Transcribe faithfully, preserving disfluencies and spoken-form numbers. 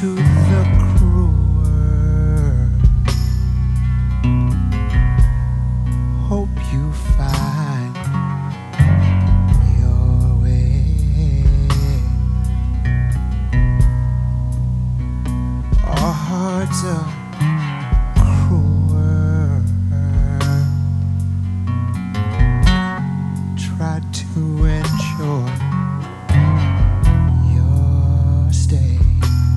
to the cruel world. Hope you find your way. Our hearts are